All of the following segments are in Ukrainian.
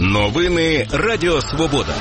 Новини Радіо Свобода.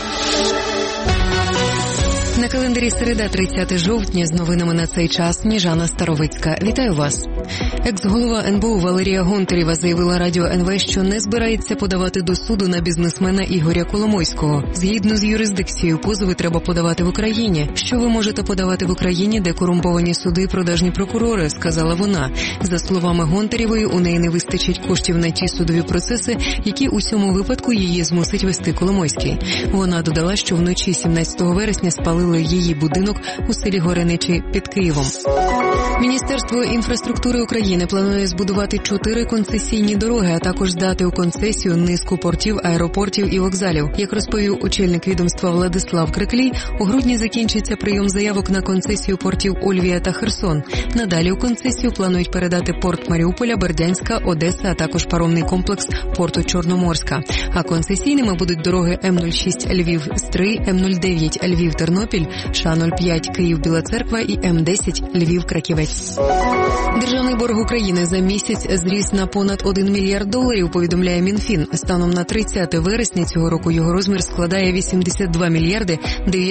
На календарі середа, 30 жовтня, з новинами на цей час Сніжана Старовицька. Вітаю вас. Екс-голова НБУ Валерія Гонтарєва заявила Радіо НВ, що не збирається подавати до суду на бізнесмена Ігоря Коломойського. Згідно з юрисдикцією, позови треба подавати в Україні. Що ви можете подавати в Україні, де корумповані суди і продажні прокурори, сказала вона. За словами Гонтарєвої, у неї не вистачить коштів на ті судові процеси, які у цьому випадку її змусить вести Коломойський. Вона додала, що вночі 17 вересня спалили її будинок у селі Гореничі під Києвом. Міністерство інфраструктури України планує збудувати 4 концесійні дороги, а також здати у концесію низку портів, аеропортів і вокзалів. Як розповів очільник відомства Владислав Криклій, у грудні закінчиться прийом заявок на концесію портів Ольвія та Херсон. Надалі у концесію планують передати порт Маріуполя, Бердянська, Одеса, а також паромний комплекс порту Чорноморська. А концесійними будуть дороги М-06 Львів-Стрий, М-09 Львів-Тернопіль, Ш-05 Київ-Біла Церква і М-10 Львів-Краківець. Державний борг України за місяць зріс на понад $1 мільярд, повідомляє Мінфін. Станом на 30 вересня цього року його розмір складає 82 мільярди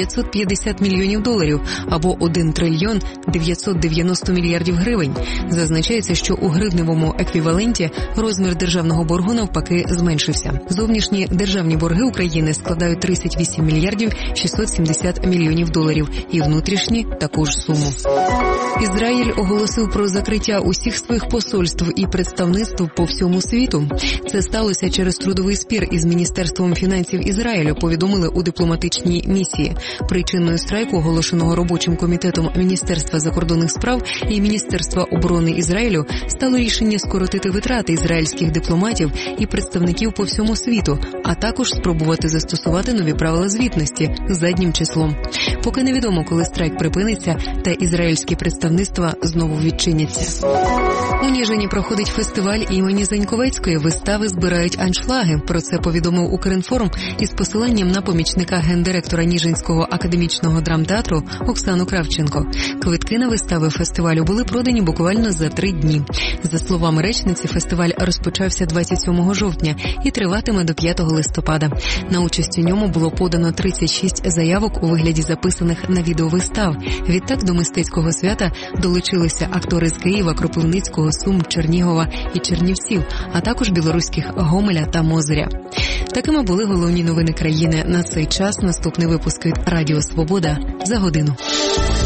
950 мільйонів доларів, або 1 трильйон 990 мільярдів гривень. Зазначається, що у гривневому еквіваленті розмір державного боргу навпаки зменшився. Зовнішні державні борги України складають 38 мільярдів 670 мільйонів доларів і внутрішні таку ж суму. Ізраїль оголосив про закриття усіх своїх посольств і представництв по всьому світу. Це сталося через трудовий спір із Міністерством фінансів Ізраїлю, повідомили у дипломатичній місії. Причиною страйку, оголошеного робочим комітетом Міністерства закордонних справ і Міністерства оборони Ізраїлю, стало рішення скоротити витрати ізраїльських дипломатів і представників по всьому світу, а також спробувати застосувати нові правила звітності заднім числом. Поки невідомо, коли страйк припиниться та ізраїльські представництва знову відчиняться. У Ніжині проходить фестиваль імені Заньковецької. Вистави збирають аншлаги. Про це повідомив Укрінформ із посиланням на помічника гендиректора Ніжинського академічного драмтеатру Оксану Кравченко. Квитки на вистави фестивалю були продані буквально за 3 дні. За словами речниці, фестиваль розпочався 27 жовтня і триватиме до 5 листопада. На участь у ньому було подано 36 заявок у вигляді записаних на відеовистав. Відтак до мистецького свята долучилися актори з Києва, Кропивницького, Сум, Чернігова і Чернівців, а також білоруських Гомеля та Мозиря. Такими були головні новини країни на цей час. Наступний випуск від Радіо Свобода за годину.